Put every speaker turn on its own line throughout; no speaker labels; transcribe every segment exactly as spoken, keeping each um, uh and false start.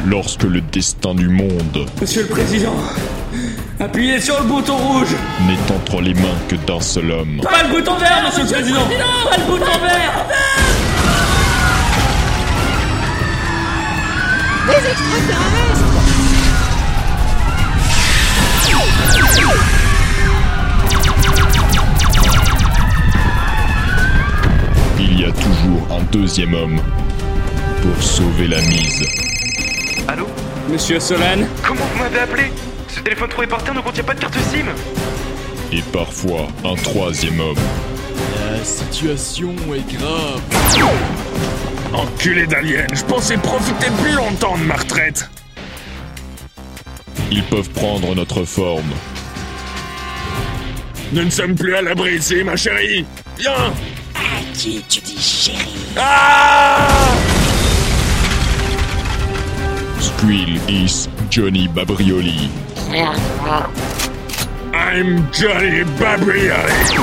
lorsque le destin du monde...
Monsieur le Président, appuyez sur le bouton rouge.
n'est entre les mains que d'un seul homme.
Pas le bouton vert, Monsieur le Président. Pas le bouton vert.
Des extraterrestres!
Il y a toujours un deuxième homme pour sauver la mise.
Allô?
Monsieur Solane?
Comment vous m'avez appelé? Ce téléphone trouvé par terre ne contient pas de carte SIM.
Et parfois un troisième homme.
La situation est grave.
Enculé d'alien, je pensais profiter plus longtemps de ma retraite.
Ils peuvent prendre notre forme.
Nous ne sommes plus à l'abri ici, ma chérie. Viens.
À qui tu dis chérie?
Ah!
Squill is Johnny Babrioli.
I'm Johnny Babrioli.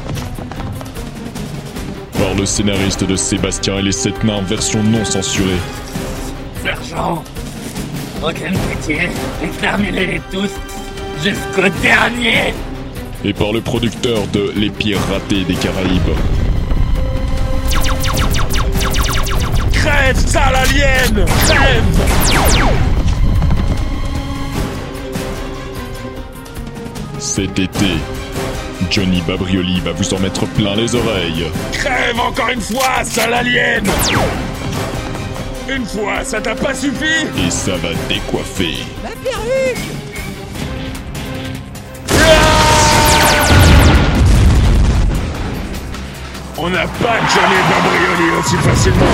Par le scénariste de Sébastien et les Sept Nains version non censurée.
Sergent, aucune pitié, exterminez-les tous jusqu'au dernier.
Et par le producteur de Les Pires Ratés des Caraïbes.
Crève, sale alien! Crève!
Cet été, Johnny Babrioli va vous en mettre plein les oreilles.
Crève encore une fois, sale alien! Une fois, ça t'a pas suffi?
Et ça va décoiffer.
Ma perruque!
On n'a pas Johnny Babrioli aussi facilement.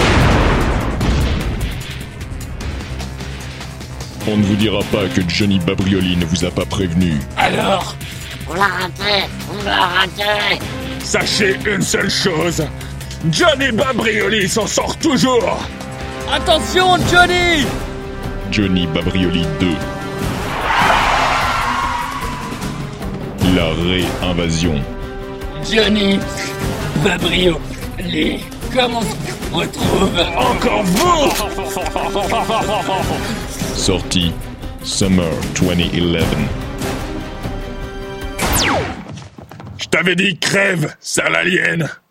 On ne vous dira pas que Johnny Babrioli ne vous a pas prévenu.
Alors,
On l'a raté! On l'a raté!
Sachez une seule chose. Johnny Babrioli s'en sort toujours.
attention Johnny!
Johnny Babrioli deux. La réinvasion.
Johnny Babrioli, comment on se retrouve?
Encore vous?
Sortie Summer deux mille onze.
Je t'avais dit crève, sale alien.